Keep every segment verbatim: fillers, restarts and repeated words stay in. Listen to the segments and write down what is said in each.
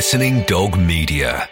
Listening Dog Media.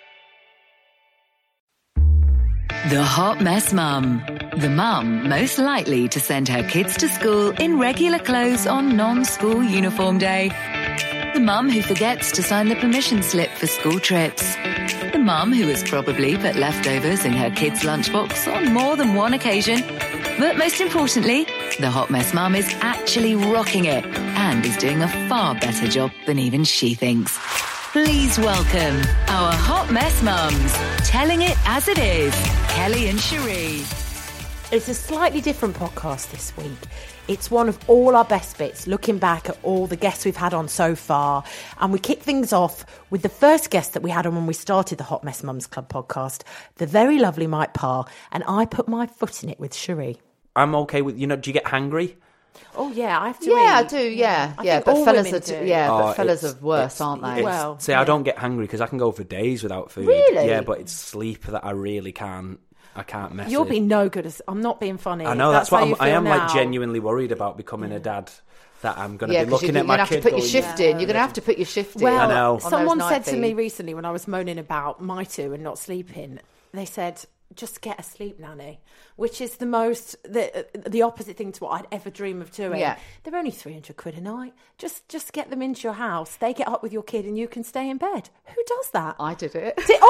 The Hot Mess Mum. The mum most likely to send her kids to school in regular clothes on non-school uniform day. The mum who forgets to sign the permission slip for school trips. The mum who has probably put leftovers in her kids' lunchbox on more than one occasion. But most importantly, the Hot Mess Mum is actually rocking it and is doing a far better job than even she thinks. Please welcome our Hot Mess Mums, telling it as it is, Kelly and Cherie. It's a slightly different podcast this week. It's one of all our best bits, looking back at all the guests we've had on so far. And we kick things off with the first guest that we had on when we started the Hot Mess Mums Club podcast, the very lovely Mike Parr. And I put my foot in it with Cherie. I'm okay with, you know, do you get hangry? Oh, yeah, I have to Yeah, eat. I do, yeah. I Yeah, think but all fellas women are, do. t- yeah, Oh, but fellas it's- are worse, it's- aren't they? it's- Well, See, yeah. I don't get hungry because I can go for days without food. Really? Yeah, but it's sleep that I really can't, I can't mess You'll with. be no good as... I'm not being funny. I know, that's, how what you I'm, I feel am now. like genuinely worried about becoming a dad. That I'm going to Yeah, be because looking you're at going my to have to kid put your going, shift in. You're going to have to put your shift in. Well, I know. on someone those said to night me feeds. recently when I was moaning about my two and not sleeping, they said, just get a sleep nanny, which is the most, the the opposite thing to what I'd ever dream of doing. Yeah. They're only three hundred quid a night. Just just get them into your house. They get up with your kid and you can stay in bed. Who does that? I did it. Did-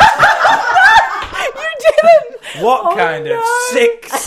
oh! You didn't! what Oh, kind no. of sick...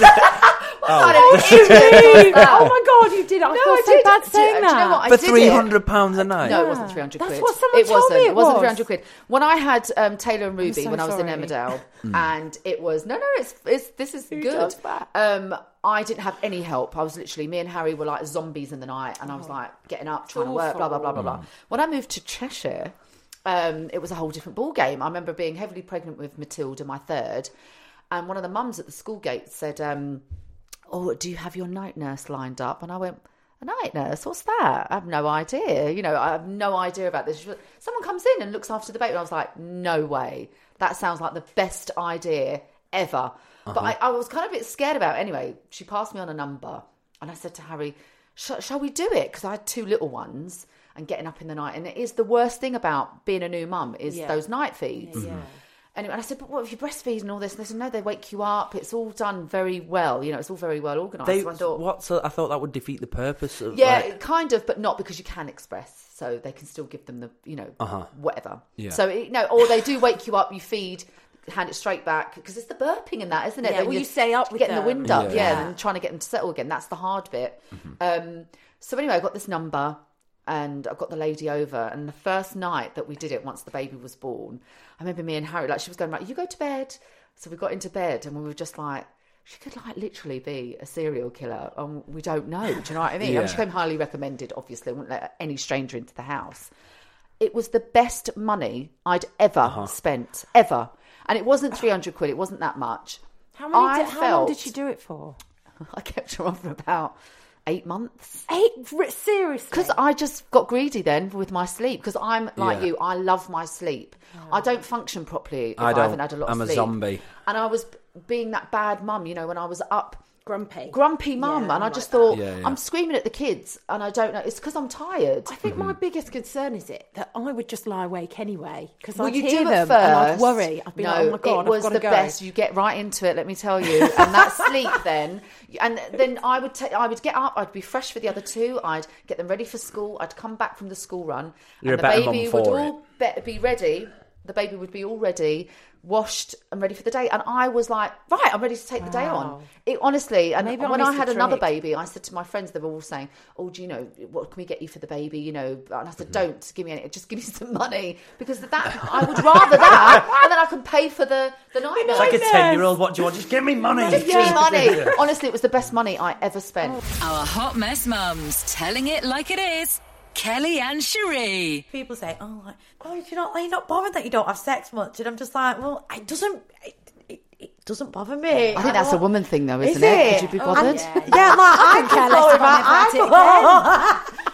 Oh, you did. Oh my God, you did. I No, feel I so did. bad Do you- saying do you know that. what? I For did it. three hundred pounds a night? No, it wasn't three hundred That's quid. what someone it told wasn't. me it It wasn't was. three hundred quid. When I had um, Taylor and Ruby so when I was in sorry. Emmerdale, and it was, no, no, it's, it's this is Who good. does that? Um, I didn't have any help. I was literally, me and Harry were like zombies in the night, and I was like getting up, trying to work, blah, blah, blah, blah, blah. When I moved to Cheshire, um, it was a whole different ball game. I remember being heavily pregnant with Matilda, my third, and one of the mums at the school gate said, um, oh, do you have your night nurse lined up? And I went, a night nurse? What's that? I have no idea. You know, I have no idea about this. Someone comes in and looks after the baby. And I was like, no way. That sounds like the best idea ever. Uh-huh. But I, I was kind of a bit scared about it. Anyway, she passed me on a number. And I said to Harry, shall we do it? Because I had two little ones and getting up in the night. And it is the worst thing about being a new mum is Yeah. those night feeds. Yeah. Anyway, and I said, but what if you breastfeed and all this? And they said, no, they wake you up. It's all done very well. You know, it's all very well organised. They, So I thought, what, so I thought that would defeat the purpose of... yeah, like- kind of, but not, because you can express. So they can still give them the, you know, Uh-huh. whatever. Yeah. So, it, no, or they do wake you up, you feed, hand it straight back. Because it's the burping in that, isn't it? Yeah, Then well, you're you stay up with getting them. the wind up, Yeah. yeah, Yeah. and trying to get them to settle again. That's the hard bit. Mm-hmm. Um, so anyway, I got this number. And I got the lady over, and the first night that we did it, once the baby was born, I remember me and Harry, like, she was going, right, you go to bed. So we got into bed, and we were just like, she could, like, literally be a serial killer, and we don't know. Do you know what I mean? Yeah. And she came highly recommended, obviously. I wouldn't let any stranger into the house. It was the best money I'd ever Uh-huh. spent, ever. And it wasn't three hundred quid, it wasn't that much. How, many I did, how long did felt- she do it for? I kept her on for about eight months. Eight? Seriously? Because I just got greedy then with my sleep. Because I'm like Yeah. you, I love my sleep. I don't function properly if I I, don't. haven't had a lot I'm of a sleep. zombie. And I was being that bad mum, you know, when I was up, Grumpy. grumpy mum, Yeah, and I I'm just like thought, Yeah, yeah. I'm screaming at the kids, and I don't know. It's because I'm tired. I think my biggest concern is it that I would just lie awake anyway because Well, I'd you hear do them at first. and I'd worry. I'd be no, like, oh my God, it was I've got the to go. best. You get right into it, let me tell you. And that sleep then, and then I would ta- I would get up. I'd be fresh for the other two. I'd get them ready for school. I'd come back from the school run, You're and a the better baby mum would for all be, be ready. The baby would be all ready, washed and ready for the day. And I was like, right, I'm ready to take the day on. Wow. It honestly, and Maybe I when I missed had the another trick. baby, I said to my friends, they were all saying, oh, do you know, what can we get you for the baby? You know, and I said, don't give me any, just give me some money, because that, I would rather that, and then I can pay for the, the night nurse. It's like a ten-year-old, what do you want? Just give me money. Just give me money. Honestly, it was the best money I ever spent. Our Hot Mess Mums, telling it like it is, Kelly and Cherie. People say, oh, like, oh, you're not, are you not bothered that you don't have sex much? And I'm just like, well, it doesn't, it, it, it doesn't bother me. I think that's a woman thing, though, isn't Is it? it? Could you be bothered? Yeah, like, I care less if I'm ever at it I, but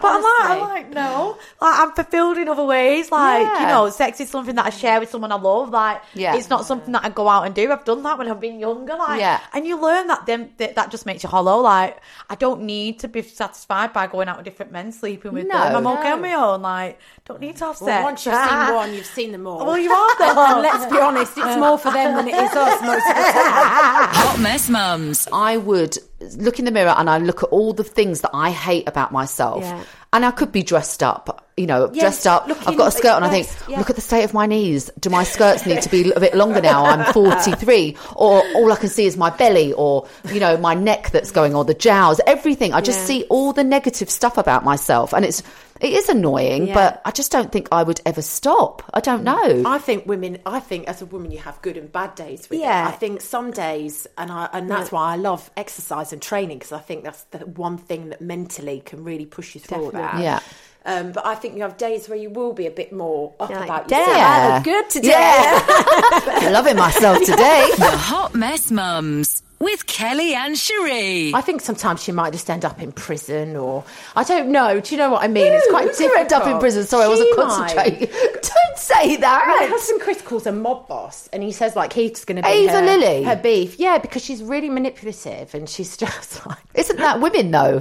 But I'm like, I'm Honestly. like, no. Like, I'm fulfilled in other ways. Like, Yeah. you know, sex is something that I share with someone I love. Like, Yeah. it's not something that I go out and do. I've done that when I've been younger. Like, Yeah. and you learn that then that, that just makes you hollow. Like, I don't need to be satisfied by going out with different men, sleeping with No, them. I'm okay no. on my own. Like, don't need to have Well, sex. once you've seen one, you've seen them all. Well, you are though. And let's be honest, it's more for them than it is us most of the time. Hot Mess Mums. I would look in the mirror and I look at all the things that I hate about myself. Yeah. And I could be dressed up, you know, Yes, dressed up. looking I've got a skirt on. I its think, best, yeah. look at the state of my knees. Do my skirts need to be a bit longer now? I'm forty-three. Or all I can see is my belly or, you know, my neck that's going, or the jowls, everything. I just Yeah. see all the negative stuff about myself. And it's, it is annoying, Yeah. but I just don't think I would ever stop. I don't know. I think women. I think as a woman, you have good and bad days with Yeah. it. I think some days, and I and that's why I love exercise and training, because I think that's the one thing that mentally can really push you through that. Yeah. Um, but I think you have days where you will be a bit more up You're like, about "Damn, yourself. I look good today." Yeah. Loving myself today. The Hot Mess Mums with Kelly and Cherie. I think sometimes she might just end up in prison, or I don't know. Do you know what I mean? It's quite Who's gonna difficult. end up in prison? Sorry, I wasn't She might. concentrating. Don't say My that. husband Chris calls her mob boss, and he says like he's going to be Ava her, Lilly? her beef. Yeah, because she's really manipulative, and she's just like. Isn't that women though?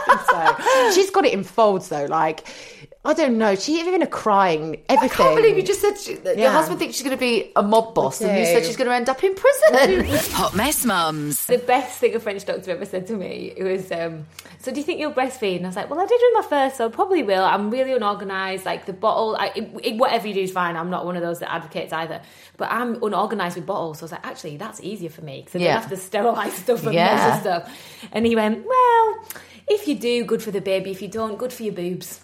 So she's got it in folds though. Like I don't know. She even a crying I everything. can't believe you just said she, that your Yeah. husband thinks she's going to be a mob boss, and you do. said she's going to end up in prison. Hot Mess Mums. The best thing a French doctor ever said to me, it was, um, so do you think you'll breastfeed? And I was like, well, I did with my first, so I probably will. I'm really unorganised. Like the bottle, I, it, it, whatever you do is fine. I'm not one of those that advocates either. But I'm unorganised with bottles. So I was like, actually, that's easier for me because I Yeah. don't have to sterilise stuff and Yeah. measure stuff. And he went, well, if you do, good for the baby. If you don't, good for your boobs.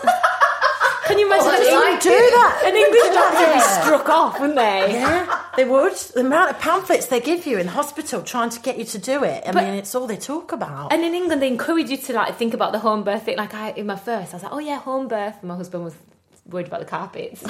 Can you imagine Oh, that? do that. An English doctor would be struck off, wouldn't they? Yeah, they would. The amount of pamphlets they give you in hospital trying to get you to do it. I But- mean, it's all they talk about. And in England, they encourage you to like think about the home birth thing. Like I, in my first, I was like, "Oh yeah, home birth." And my husband was worried about the carpets.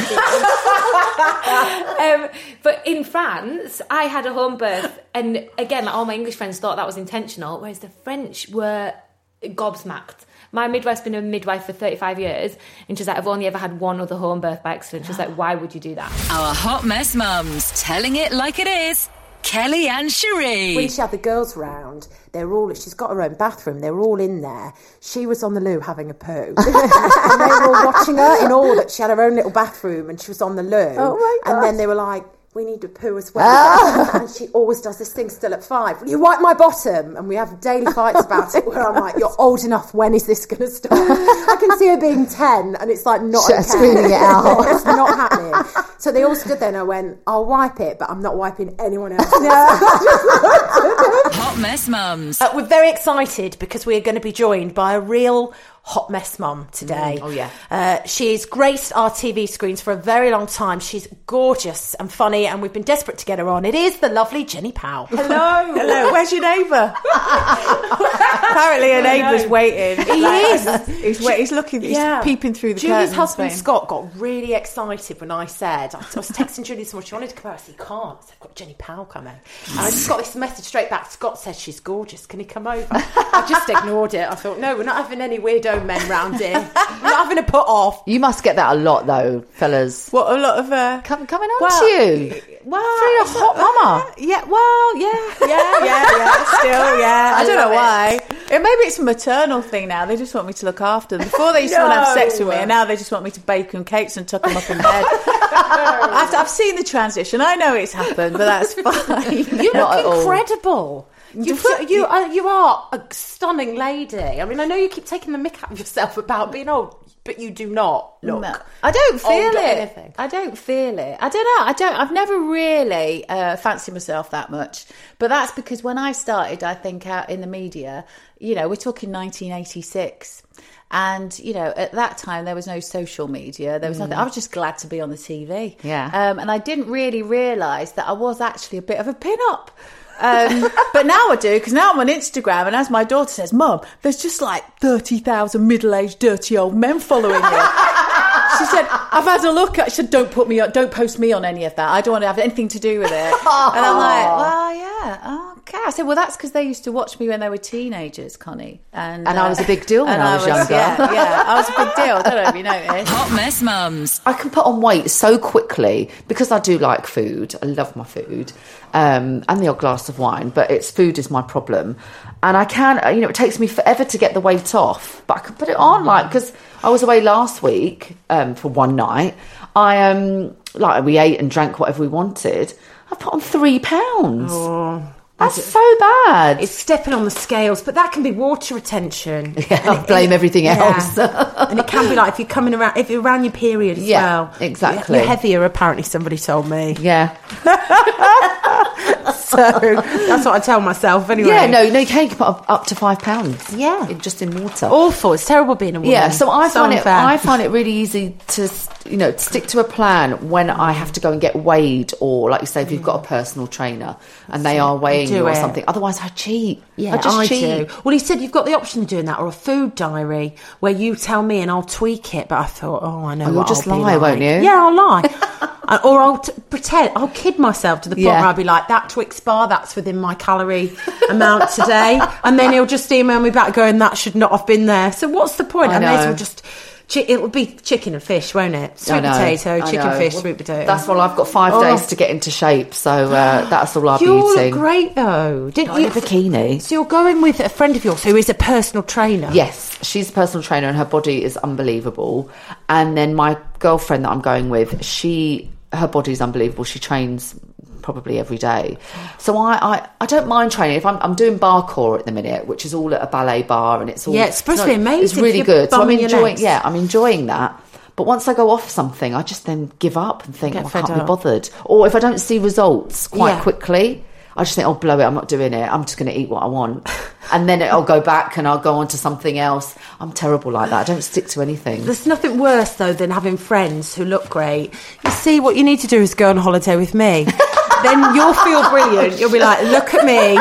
um, but in France, I had a home birth, and again, like all my English friends thought that was intentional, whereas the French were gobsmacked. My midwife's been a midwife for thirty-five years, and she's like, "I've only ever had one other home birth by accident." She's like, "Why would you do that?" Our Hot Mess Mums telling it like it is. Kelly and Cherie. When she had the girls round, they were all, she's got her own bathroom, they were all in there. She was on the loo having a poo. And they were all watching her in awe that she had her own little bathroom and she was on the loo. Oh my God. And then they were like, we need a poo as well. And she always does this thing still at five. Will you wipe my bottom? And we have daily fights about it where I'm like, you're old enough, when is this going to stop? I can see her being ten and it's like not She's okay. screaming it out. It's not happening. So they all stood there and I went, I'll wipe it, but I'm not wiping anyone else. Hot Mess Mums. Uh, we're very excited because we're going to be joined by a real hot mess mum today. Mm, oh, yeah. Uh, she's graced our T V screens for a very long time. She's gorgeous and funny, and we've been desperate to get her on. It is the lovely Jenny Powell. Hello. Hello. Where's your neighbour? Apparently, a neighbour's waiting. He is. He's, wait, he's looking. He's peeping through the Julie's curtains. husband saying- Scott got really excited when I said, I was texting Julie this morning, she wanted to come over. I said, you can't. I said, I've got Jenny Powell coming. And I just got this message straight back. Scott says she's gorgeous. Can he come over? I just ignored it. I thought, no, we're not having any weirdo men round here. We're not having a put off. You must get that a lot though, fellas. What, a lot of... Uh, Come, coming on well, to you. Well, You're a hot mama. Yeah, well, yeah, yeah, yeah, yeah, still, yeah. I, I don't know love why. It, maybe it's a maternal thing now. They just want me to look after them. Before they used to want to have sex with me, and now they just want me to bake them cakes and tuck them up in bed. I've, I've seen the transition. I know it's happened, but that's fine. You Not look at all. incredible. You, you, are, you are a stunning lady. I mean, I know you keep taking the mick out of yourself about being old, but you do not look. No, I don't feel old or it. anything. I don't feel it. I don't know. I don't. I've never really uh, fancied myself that much. But that's because when I started, I think out in the media, you know, we're talking nineteen eighty-six. And, you know, at that time, there was no social media. There was nothing. I was just glad to be on the T V. Yeah. Um, and I didn't really realise that I was actually a bit of a pin-up. Um, but now I do, because now I'm on Instagram, and as my daughter says, Mum, there's just like thirty thousand middle-aged, dirty old men following you. She said, I've had a look at, she said, don't put me on, don't post me on any of that. I don't want to have anything to do with it. And I'm like, well, yeah, Okay, I said, well, that's because they used to watch me when they were teenagers, Connie. And, And uh, I was a big deal when and I was younger. Yeah, yeah, I was a big deal. I don't know if you noticed. Hot Mess Mums. I can put on weight so quickly because I do like food. I love my food, um, and the odd glass of wine. But it's food is my problem, and I can, you know, it takes me forever to get the weight off. But I can put it on, like because I was away last week um, for one night. I um like we ate and drank whatever we wanted. I put on three pounds. Oh. That's so bad. It's stepping on the scales, but that can be water retention. Yeah, I blame everything else. And it can be like if you're coming around, if you're around your period as Yeah, well. exactly. You're heavier, apparently, somebody told me. Yeah. So that's what I tell myself anyway. Yeah, no, no, you can put up, up to five pounds. Yeah. in- just in water. Awful. It's terrible being a woman. Yeah, so I find unfair. it. I find it really easy to, you know, stick to a plan when I have to go and get weighed, or like you say, if you've got a personal trainer and they are weighing Do you or it. something. Otherwise, I cheat. Yeah, I just I cheat. do. Well, he said you've got the option of doing that, or a food diary where you tell me and I'll tweak it. But I thought, oh, I know. Oh, you'll what just I'll be lie, like. won't you? Yeah, I'll lie. Uh, or I'll t- pretend, I'll kid myself to the point Yeah. where I'll be like, that Twix bar, that's within my calorie amount today. And then he'll just email me back going, that should not have been there. So what's the point? I I, may as know. well just, chi- it'll be chicken and fish, won't it? I Sweet know, potato, I chicken, know. fish, Well, sweet potato. That's well, I've got five Oh. days to get into shape, so uh, that's all I'll be You all eating. look great though, didn't Not you? in a bikini. So you're going with a friend of yours who is a personal trainer. Yes, she's a personal trainer and her body is unbelievable. And then my girlfriend that I'm going with, she her body is unbelievable. She trains probably every day. So I, I, I don't mind training. If I'm, I'm doing barcore at the minute, which is all at a ballet bar, and it's all Yeah, it's supposed to not- be amazing It's if really you're good. So I'm bumming your enjoying. legs. Yeah, I'm enjoying that. But once I go off something, I just then give up and think, Get oh, I fed can't be up. bothered. Or if I don't see results quite Yeah. quickly, I just think, oh, blow it, I'm not doing it. I'm just going to eat what I want. And then I'll go back and I'll go on to something else. I'm terrible like that. I don't stick to anything. There's nothing worse, though, than having friends who look great. You see, what you need to do is go on holiday with me. Then you'll feel brilliant. You'll be like, look at me.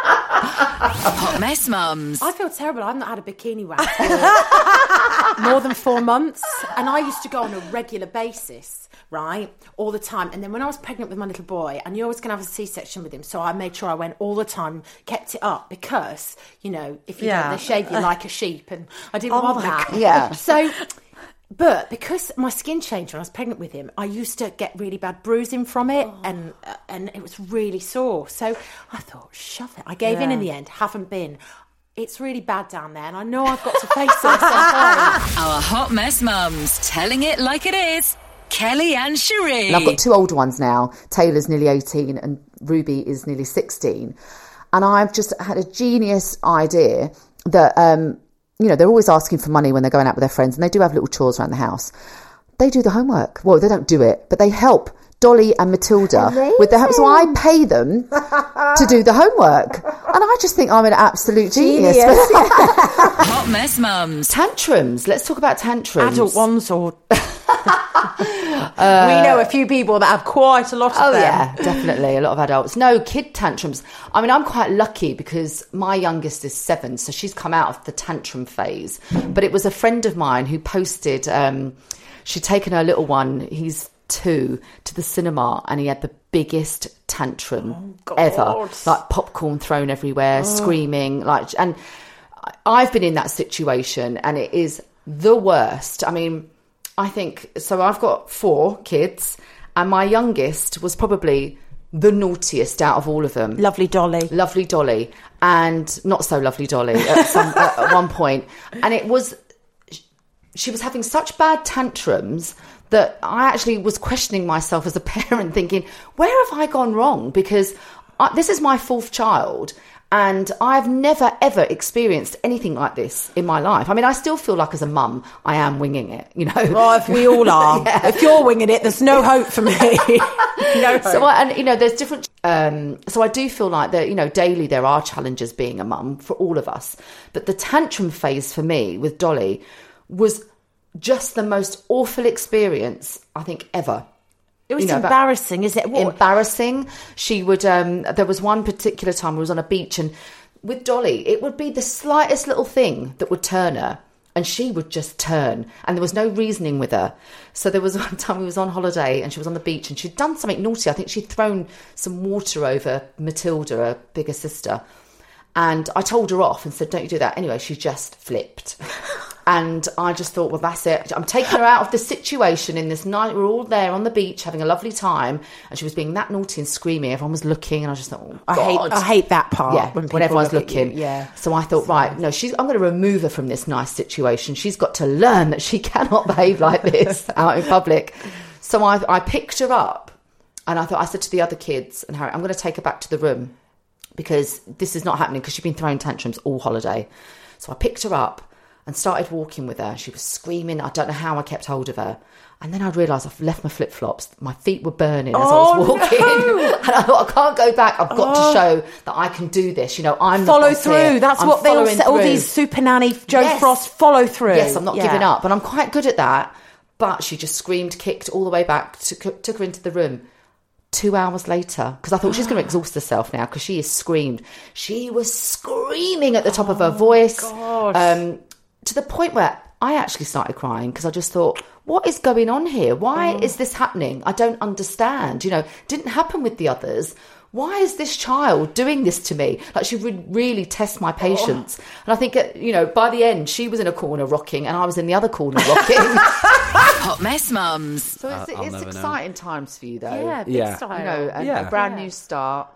Hot Mess Mums. I feel terrible. I've not had a bikini wax for more than four months. And I used to go on a regular basis, right? All the time. And then when I was pregnant with my little boy, I knew I was going to have a C-section with him. So I made sure I went all the time, kept it up because, you know, if you Yeah. don't, they shave you like a sheep. And I didn't Oh want my that. God. Yeah. So... But because my skin changed when I was pregnant with him, I used to get really bad bruising from it, Oh. and uh, and it was really sore. So I thought, shove it. I gave in in the end. Haven't been. It's really bad down there, and I know I've got to face it at some point. Our Hot Mess Mums, telling it like it is. Kelly and Cherie. And I've got two older ones now. Taylor's nearly eighteen and Ruby is nearly sixteen. And I've just had a genius idea that, um, you know, they're always asking for money when they're going out with their friends, and they do have little chores around the house. They do the homework. Well, they don't do it, but they help Dolly and Matilda with the homework. So I pay them to do the homework. And I just think I'm an absolute genius. Hot Mess Mums. Tantrums. Let's talk about tantrums. Adult ones, or we know a few people that have quite a lot of Oh, them. yeah, definitely. A lot of adults. No, kid tantrums. I mean, I'm quite lucky because my youngest is seven, so she's come out of the tantrum phase. But it was a friend of mine who posted, um, she'd taken her little one, he's two, to the cinema, and he had the biggest tantrum Oh, ever. Like popcorn thrown everywhere, screaming. like, And I've been in that situation, and it is the worst. I mean... I think, so I've got four kids, and my youngest was probably the naughtiest out of all of them. Lovely Dolly. Lovely Dolly, and not so lovely Dolly at, some, at, at one point. And it was, she was having such bad tantrums that I actually was questioning myself as a parent, thinking, where have I gone wrong? Because I, this is my fourth child. And I've never, ever experienced anything like this in my life. I mean, I still feel like as a mum, I am winging it, you know. Well, if we all are. Yeah. If you're winging it, there's no hope for me. No hope. So, I, and you know, there's different. Um, so I do feel like that, you know, daily there are challenges being a mum for all of us. But the tantrum phase for me with Dolly was just the most awful experience I think ever. It was You know, but- embarrassing, is it? What? Embarrassing. She would. Um, there was one particular time we was on a beach, and with Dolly, it would be the slightest little thing that would turn her, And she would just turn, and there was no reasoning with her. So there was one time we was on holiday and she was on the beach and she'd done something naughty. I think she'd thrown some water over Matilda, her bigger sister. And I told her off and said, don't you do that. Anyway, she just flipped. And I just thought, well, that's it. I'm taking her out of the situation in this night. We're all there on the beach having a lovely time. And she was being that naughty and screaming. Everyone was looking. And I just thought, oh, I God. hate, I hate that part. Yeah, when, when everyone's look looking. you, yeah. So I thought, right, no, she's. I'm going to remove her from this nice situation. She's got to learn that she cannot behave like this out in public. So I, I picked her up. And I thought, I said to the other kids and Harry, I'm going to take her back to the room because this is not happening because she'd been throwing tantrums all holiday. So I picked her up and started walking with her. She was screaming. I don't know how I kept hold of her. And then I realised I've left my flip-flops. My feet were burning as oh, I was walking. No. And I thought, I can't go back. I've got oh. to show that I can do this. You know, I'm follow the boss through. here. That's I'm what they all say. All through. these super nanny, Joe Yes. Frost, follow through. Yes, I'm not yeah. giving up. And I'm quite good at that. But she just screamed, kicked all the way back, took, took her into the room. Two hours later, because I thought she's going to exhaust herself now because she has screamed. She was screaming at the top oh, of her voice. Gosh. Um, to the point where I actually started crying because I just thought, what is going on here? Why oh. is this happening? I don't understand. You know, it didn't happen with the others. Why is this child doing this to me? Like, she would really test my patience. Oh. And I think, you know, by the end, she was in a corner rocking and I was in the other corner rocking. Hot Mess Mums. So it's, I'll, I'll it's exciting know. times for you, though. Yeah, big Yeah. style. You know, a, Yeah. a brand Yeah. new start.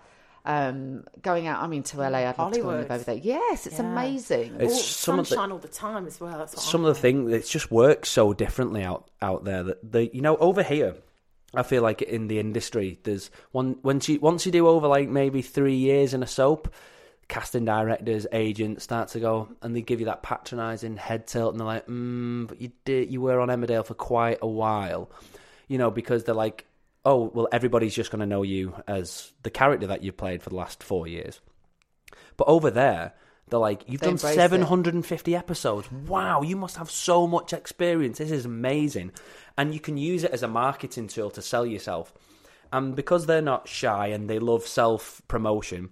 Um, going out, I mean, to L A, I'd love to go and live over there. Yes, it's Yeah. amazing. It's All, some of the- sunshine all the time as well. That's what Some I of the things, it just works so differently out, out there that the you know over here. I feel like in the industry, there's one once you once you do over like maybe three years in a soap, casting directors, agents start to go and they give you that patronising head tilt and they're like, mm, but you did you were on Emmerdale for quite a while, you know, because they're like, oh well, everybody's just going to know you as the character that you played for the last four years. But over there, they're like, you've They done embrace seven hundred fifty episodes. Wow, you must have so much experience. This is amazing. And you can use it as a marketing tool to sell yourself. And because they're not shy and they love self-promotion,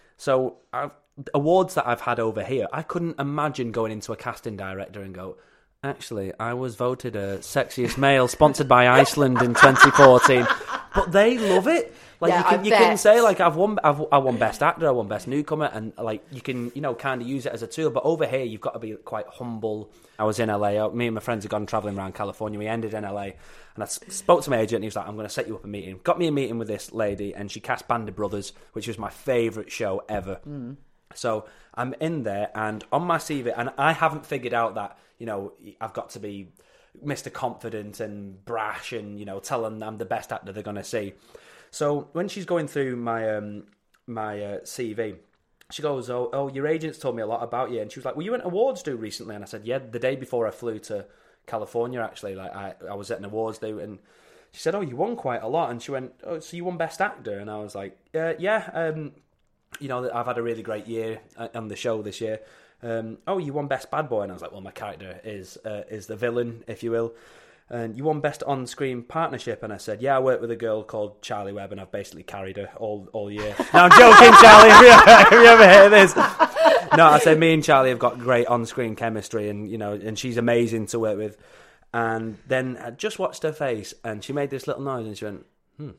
so I've, awards that I've had over here, I couldn't imagine going into a casting director and go, actually, I was voted a sexiest male sponsored by Iceland in twenty fourteen. But they love it. Like, Yeah, you can I you can bet. say like I've won I've I won best actor, I won best newcomer, and like you can you know kind of use it as a tool. But over here you've got to be quite humble. I was in L A. Me and my friends had gone traveling around California. We ended in L A, and I spoke to my agent. And he was like, "I'm going to set you up a meeting." Got me a meeting with this lady, and she cast Band of Brothers, which was my favourite show ever. Mm. So I'm in there, and on my C V, and I haven't figured out that you know I've got to be Mister Confident and brash, and you know tell them I'm the best actor they're going to see. So when she's going through my um, my uh, C V, she goes, oh, oh, your agent's told me a lot about you. And she was like, were you at an awards do recently? And I said, yeah, the day before I flew to California, actually. Like I, I was at an awards do. And she said, oh, you won quite a lot. And she went, oh, so you won Best Actor? And I was like, uh, yeah, um, you know, I've had a really great year on the show this year. Um, oh, you won Best Bad Boy. And I was like, well, my character is uh, is the villain, if you will. And you won Best On-Screen Partnership. And I said, yeah, I work with a girl called Charlie Webb, and I've basically carried her all, all year. No, I'm joking, Charlie. Have you, have you ever heard this? No, I said, me and Charlie have got great on-screen chemistry, and, you know, and she's amazing to work with. And then I just watched her face, and she made this little noise, and she went, hmm.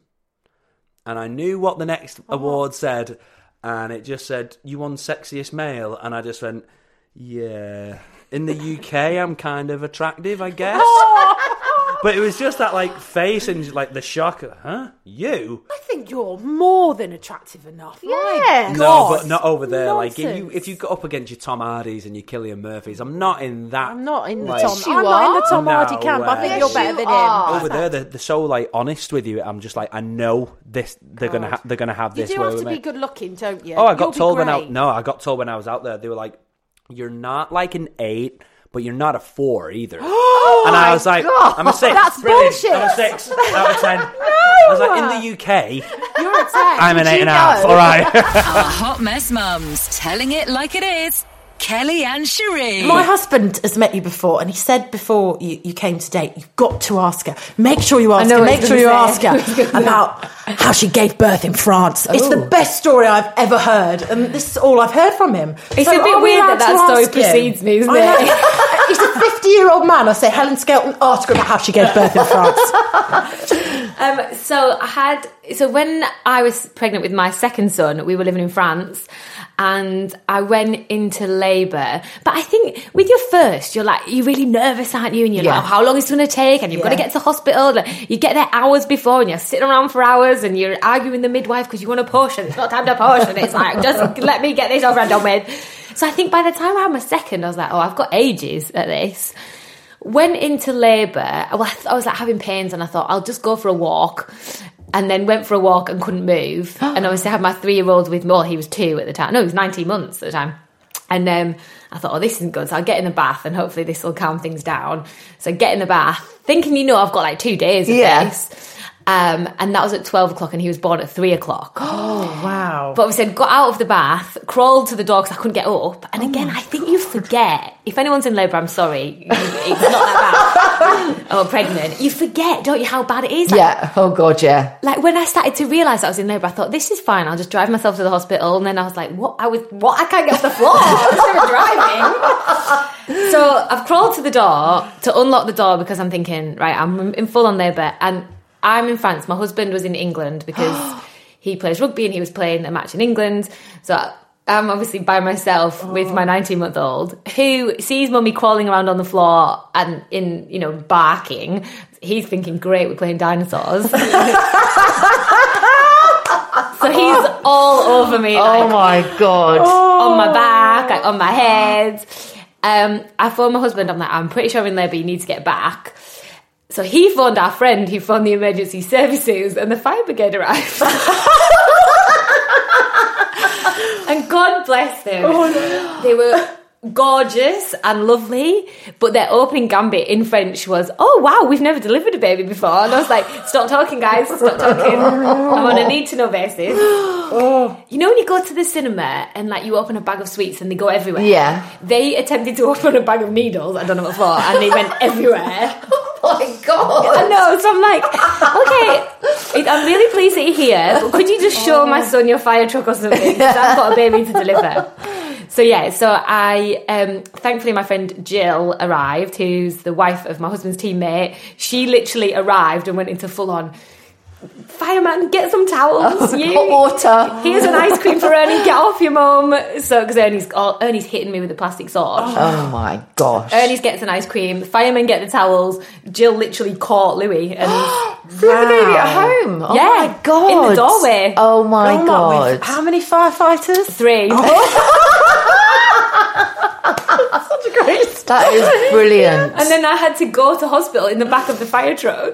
And I knew what the next oh. award said, and it just said, you won Sexiest Male. And I just went, yeah. In the U K, I'm kind of attractive, I guess. But it was just that, like, face and, like, the shock. Huh? You? I think you're more than attractive enough. Yeah. My No, God. but not over there. Nonsense. Like, if you, if you got up against your Tom Hardys and your Killian Murphys, I'm not in that. I'm not in the like, Tom. Yes, you I'm not in the are. Tom No Hardy camp. I way. think Yes, you're better you than are. him. Over there, they're, they're so, like, honest with you. I'm just like, I know this. They're God. gonna ha- they're gonna have You this do way have with to me. be good looking, don't you? Oh, I got You'll be told when I great. no, I got told when I was out there. They were like, "You're not like an eight, but you're not a four either." Oh and I was like, God. "I'm a six. That's Brilliant. bullshit. I'm a six out of ten." I was like, "In the U K, You're a ten. I'm an Did eight you and a half." know? All right. Our Hot Mess Mums, telling it like it is. Kelly and Cherie. My husband has met you before, and he said before you, you came to date, you've got to ask her. Make sure you ask know her. what I Make was sure you gonna ask say. I was her gonna say. about how she gave birth in France. It's the best story I've ever heard, and this is all I've heard from him. It's So a bit are we weird allowed that that to story ask him? precedes me, isn't I know. it? It's ninety-year-old man, I say Helen Skelton, article about how she gave birth in France. um, so I had, so when I was pregnant with my second son, we were living in France. And I went into labour. But I think with your first, you're like, you're really nervous, aren't you? And you're Yeah. like, oh, how long is it going to take? And you've Yeah. got to get to hospital. Like, you get there hours before and you're sitting around for hours and you're arguing with the midwife because you want to push and it's not time to push. And it's like, just let me get this over and done with. So I think by the time I had my second, I was like, oh, I've got ages at this. Went into labour. Well, I was like having pains and I thought, I'll just go for a walk. And then went for a walk and couldn't move. And obviously I had my three-year-old with me. Well, he was two at the time. No, he was nineteen months at the time. And um, I thought, oh, this isn't good. So I'll get in the bath and hopefully this will calm things down. So I get in the bath, thinking, you know, I've got like two days of Yeah. this. Um, and that was at twelve o'clock and he was born at three o'clock. Oh, wow. But obviously I got out of the bath, crawled to the door because I couldn't get up. And again, I think you forget. If anyone's in labour, I'm sorry. It's not that bad. Or pregnant. You forget, don't you, how bad it is? Like, Yeah. Oh, God, yeah. like when I started to realise I was in labour, I thought, this is fine, I'll just drive myself to the hospital. And then I was like, what? I was, what? I can't get off the floor. I was never driving. So I've crawled to the door to unlock the door because I'm thinking, right, I'm in full on labour. And I'm in France. My husband was in England because he plays rugby and he was playing a match in England. So I'm obviously by myself oh. with my nineteen-month-old who sees mummy crawling around on the floor and in, you know, barking. He's thinking, great, we're playing dinosaurs. So he's all over me. Oh, like, my God. on my back, like on my head. Um, I phoned my husband. I'm like, I'm pretty sure I'm in labour. You need to get back. So he phoned our friend, he phoned the emergency services, and the fire brigade arrived. And God bless them. Oh, no. They were gorgeous and lovely, but their opening gambit in French was, oh, wow, we've never delivered a baby before. And I was like, stop talking, guys, stop talking. I'm on a need-to-know basis. Oh. You know when you go to the cinema and like you open a bag of sweets and they go everywhere? Yeah. They attempted to open a bag of needles, I don't know what for, and they went everywhere. Oh my God. I know, so I'm like, okay, I'm really pleased that you're here, but could you just show my son your fire truck or something? Because I've got a baby to deliver. So yeah, so I, um, thankfully my friend Jill arrived, who's the wife of my husband's teammate. She literally arrived and went into full on, fireman, get some towels. Oh, you, hot water. Here's an ice cream for Ernie. Get off your mum. So because Ernie's oh, Ernie's hitting me with a plastic sword. Oh my gosh. Ernie's gets an ice cream. The firemen get the towels. Jill literally caught Louis and threw the baby at home. Oh yeah, my God. in the doorway. Oh my Oh, God. with how many firefighters? Three. Such a great story. That is brilliant. And then I had to go to hospital in the back of the fire truck.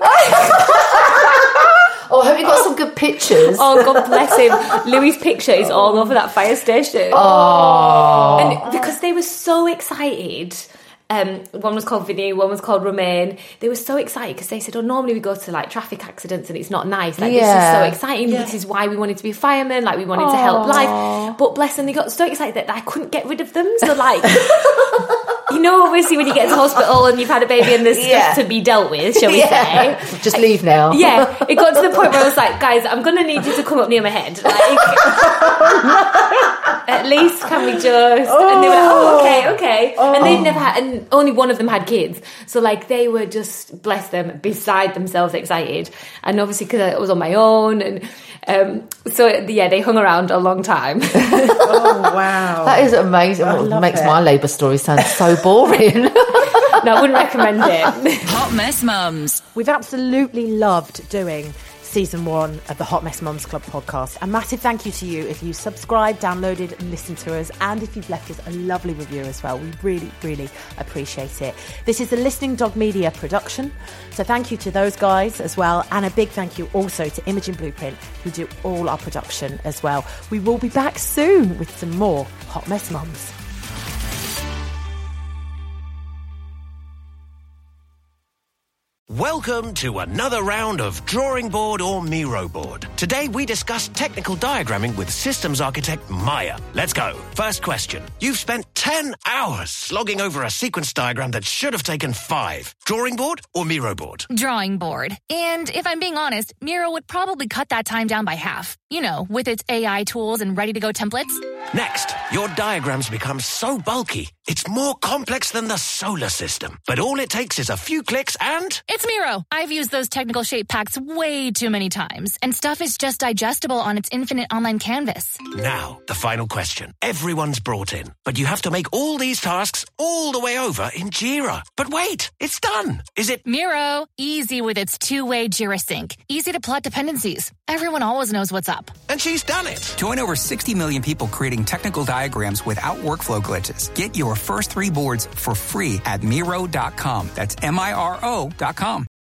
Oh, have you got some good pictures? Oh, God bless him. Louis' picture is all over that fire station. Oh. And because they were so excited. Um, one was called Vinny, one was called Romain. They were so excited because they said, oh, normally we go to like traffic accidents and it's not nice. Like, Yeah. this is so exciting. Yeah. This is why we wanted to be firemen. Like, we wanted to help life. But bless them, they got so excited that I couldn't get rid of them. So, like, you know, obviously when you get to hospital and you've had a baby and there's Yeah. stuff to be dealt with, shall we Yeah. say? Just leave now. Yeah, it got to the point where I was like, guys, I'm going to need you to come up near my head. Like, at least can we just... And they were like, oh, okay, okay. And they'd never had... And only one of them had kids. So, like, they were just, bless them, beside themselves excited. And obviously, because I was on my own. And um, so, yeah, they hung around a long time. Oh, wow. That is amazing. I Well, love makes it. my labour story sound so boring. No, I wouldn't recommend it. Hot Mess Mums. We've absolutely loved doing season one of the Hot Mess Mums Club podcast. A massive thank you to you if you subscribed, downloaded and listened to us, and if you've left us a lovely review as well. We really, really appreciate it. This is the Listening Dog Media production, so thank you to those guys as well, and a big thank you also to Imogen Blueprint, who do all our production as well. We will be back soon with some more Hot Mess Mums. Welcome to another round of Drawing Board or Miro Board. Today we discuss technical diagramming with systems architect Maya. Let's go. First question. You've spent Ten hours slogging over a sequence diagram that should have taken five. Drawing board or Miro board? Drawing board. And if I'm being honest, Miro would probably cut that time down by half. You know, with its A I tools and ready-to-go templates. Next, your diagrams become so bulky, it's more complex than the solar system. But all it takes is a few clicks and... It's Miro. I've used those technical shape packs way too many times, and stuff is just digestible on its infinite online canvas. Now, the final question. Everyone's brought in, but you have to make all these tasks all the way over in Jira. But wait, it's done. Is it... Miro. Easy with its two-way Jira sync. Easy to plot dependencies. Everyone always knows what's up. And she's done it. Join over sixty million people creating technical diagrams without workflow glitches. Get your first three boards for free at Miro dot com. That's M I R O dot com.